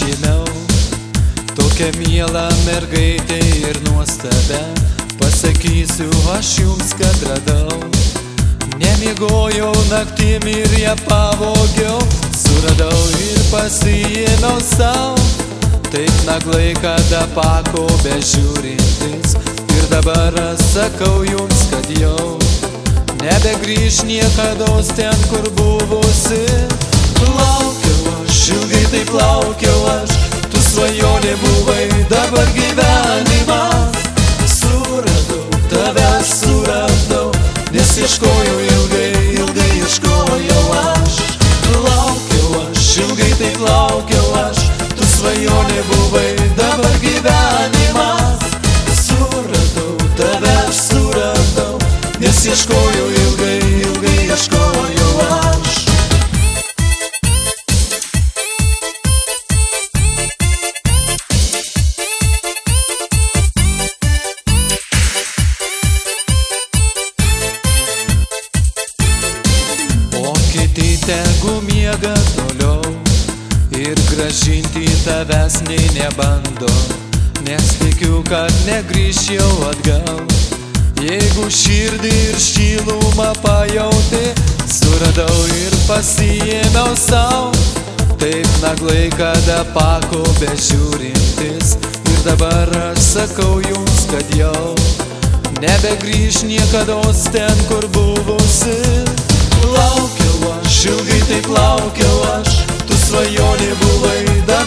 žemiau. Tokia miela mergaitė ir nuostabia, pasakysiu aš jums, kad radau. Nemiegojau naktim ir ją pavogiau, suradau ir pasiėmiau sau. Taip naglai, kada pako bežiūrintis, ir dabar sakau jums, kad jau nebegrįž niekados ten, kur buvusi. Laukiau aš, ilgai taip laukiau aš, tu svajonė buvai, dabar gyvenimas. Suradau, tave suradau, nes ieškojau ilgai, ilgai ieškojau aš. Laukiau aš, ilgai taip laukiau aš, tu svajonė buvai, dabar gyvenimas. Suradau, tave suradau, nes ieškojau ilgai, ilgai ieškojau aš. O kiti tegu miega toliau ir grąžinti tavęs nei nebando, nes tikiu, kad negrįš jau atgal. Jeigu širdį ir šilumą pajauti, suradau ir pasiėmiau sau. Taip naglai, kada pako bežiūrintis, ir dabar aš sakau jums, kad jau nebegrįž niekados ten, kur buvusi. Laukiau aš, ilgai taip laukiau aš, tu svajonė buvai,